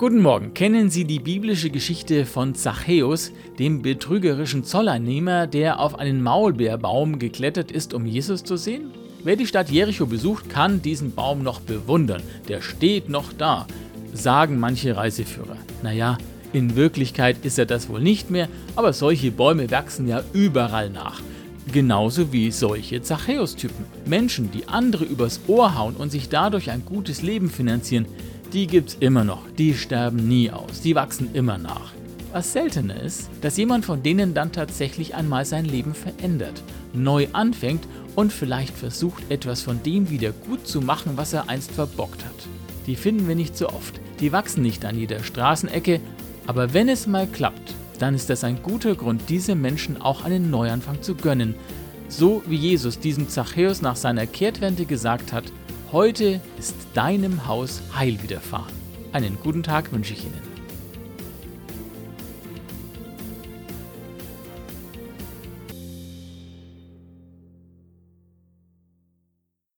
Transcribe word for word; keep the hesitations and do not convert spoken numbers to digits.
Guten Morgen. Kennen Sie die biblische Geschichte von Zachäus, dem betrügerischen Zolleinnehmer, der auf einen Maulbeerbaum geklettert ist, um Jesus zu sehen? Wer die Stadt Jericho besucht, kann diesen Baum noch bewundern. Der steht noch da, sagen manche Reiseführer. Naja, in Wirklichkeit ist er das wohl nicht mehr, aber solche Bäume wachsen ja überall nach. Genauso wie solche Zachäus-Typen. Menschen, die andere übers Ohr hauen und sich dadurch ein gutes Leben finanzieren, die gibt's immer noch. Die sterben nie aus. Die wachsen immer nach. Was seltener ist, dass jemand von denen dann tatsächlich einmal sein Leben verändert, neu anfängt und vielleicht versucht, etwas von dem wieder gut zu machen, was er einst verbockt hat. Die finden wir nicht so oft. Die wachsen nicht an jeder Straßenecke, aber wenn es mal klappt, dann ist das ein guter Grund, diese Menschen auch einen Neuanfang zu gönnen. So wie Jesus diesem Zachäus nach seiner Kehrtwende gesagt hat: Heute ist deinem Haus Heil widerfahren. Einen guten Tag wünsche ich Ihnen.